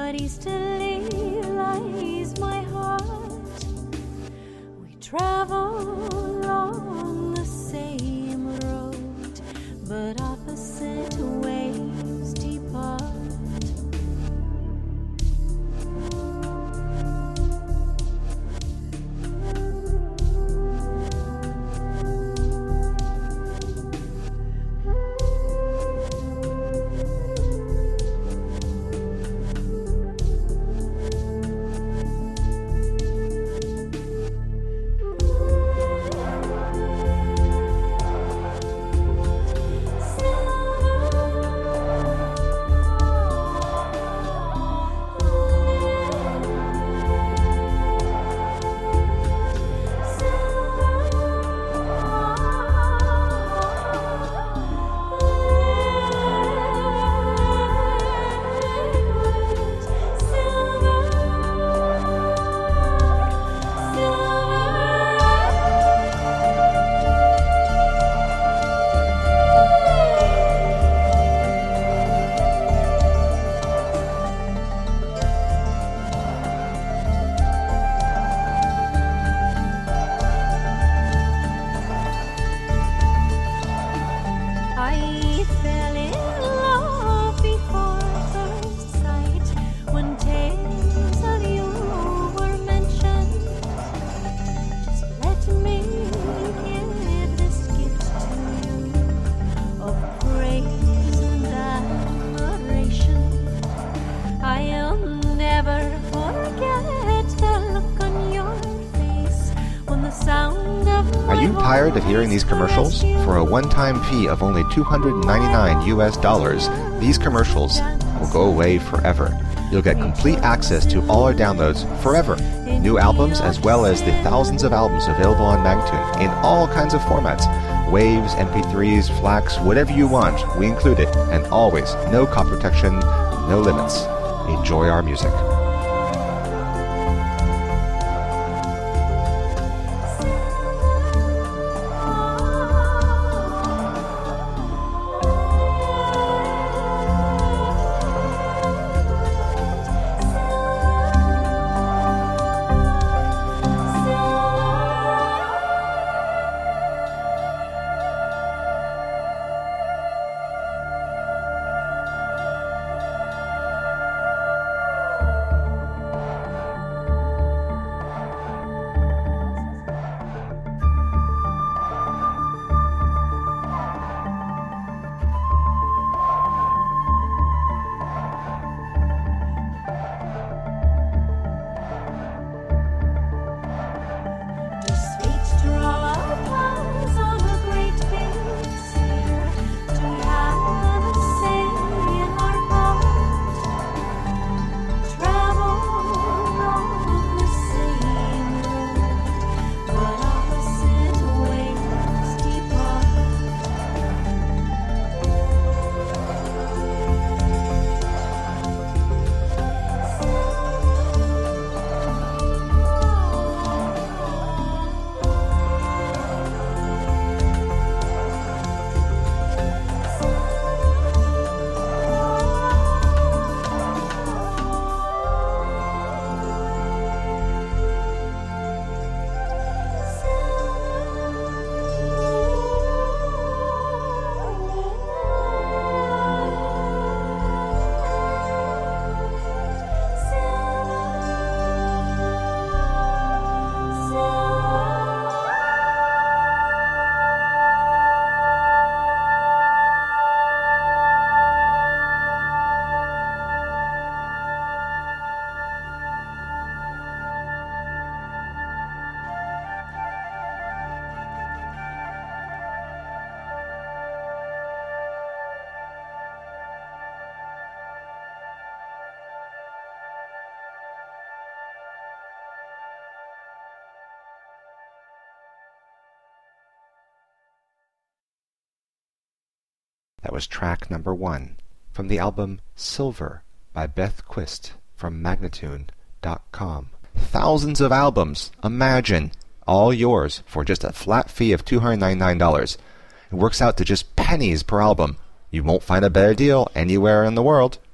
but easterly lies my heart. We travel along the same road, but opposite ways depart. Are you tired of hearing these commercials? For a one-time fee of only $299, these commercials will go away forever. You'll get complete access to all our downloads forever. New albums as well as the thousands of albums available on Magnatune in all kinds of formats. Waves, MP3s, FLACs, whatever you want, we include it. And always, no copy protection, no limits. Enjoy our music. That was track number 1 from the album Silver by Beth Quist from Magnatune.com. Thousands of albums, imagine, all yours for just a flat fee of $299. It works out to just pennies per album. You won't find a better deal anywhere in the world.